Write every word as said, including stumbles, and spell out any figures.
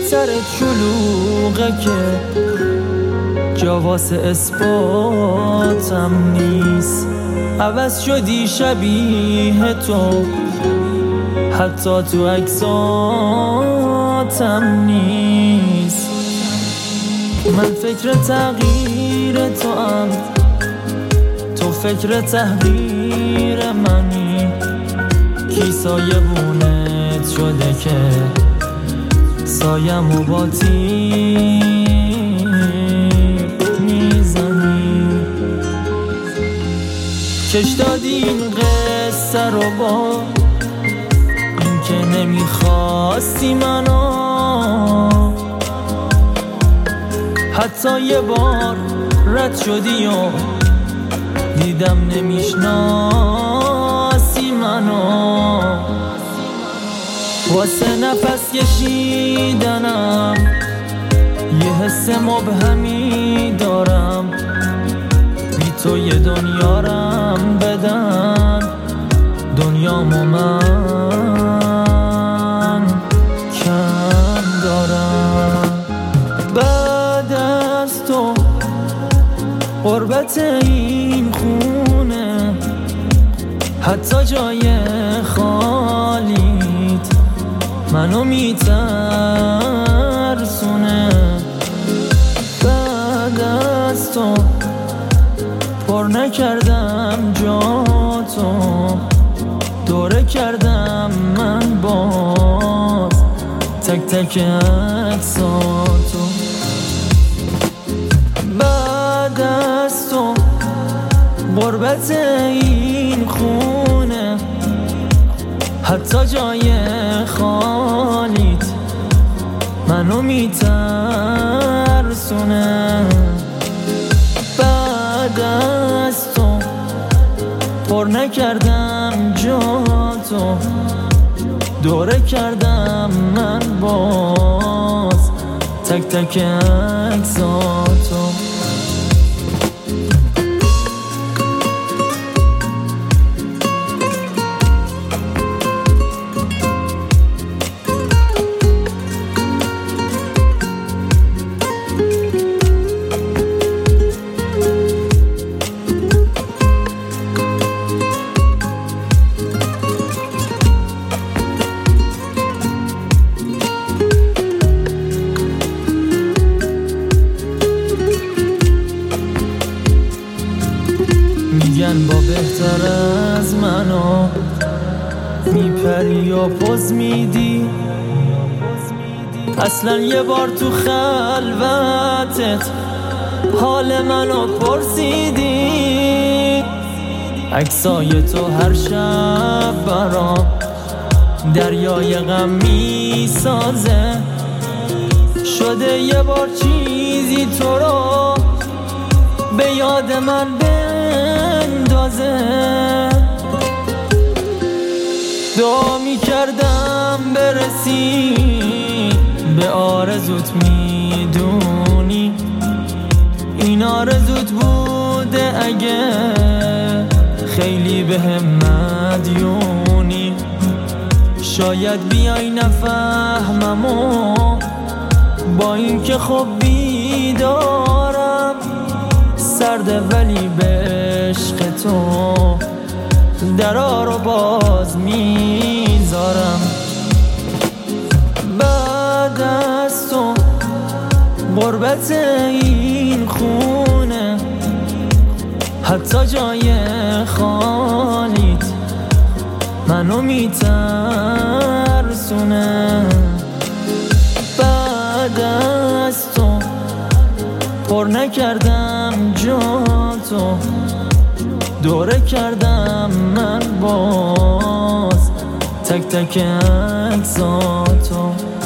سرت شلوغه که جا واسه اثباتم نیست. عوض شدی شبیه تو، حتی تو عکساتم نیست. من فکر تغییر تو ام، تو فکر تحقیر منی. کی سایه بونت شده که سایم و با تیر میزنی. کش دادی این قصه رو با این که نمیخواستی منو، حتی یه بار رد شدی و دیدم نمیشناسی منو. واسه نفس کشیدنم یه حس مبهمی دارم، بی تو یه دنیارم بدن دنیامو من کم دارم. بعد از تو غربت این خونه، حتی جای خالیت منو میترسونه. بعد از تو پر نکردم جا تو، دوره کردم من باز تک تک عکساتو. بعد از تو غربت این خونه، حتی جای خالیت منو میترسونه. بعد از تو پر نکردم جا تو، دوره کردم من باز تک تک عکساتو. میگن با بهتر از منو میپری و پوز میدی، اصلا یه بار تو خلوتت حال منو پرسیدی. عکسای تو هر شب برام دریای غم میسازه، شده یه بار چیزی تو رو به یاد من بندازه. دعا میکردم برسی به آرزوت، میدونی این آرزوت بوده اگه خیلی به هم مدیونی. شاید بیای نفهمم و با این که خب بیدارم سرده، ولی به عشق تو درا رو باز میذارم. بعد از تو غربت این خونه، حتی جای خالیت منو میترسونه. بعد از تو پر نکردم جا تو، دوره کردم من باز تک تک عکساتو.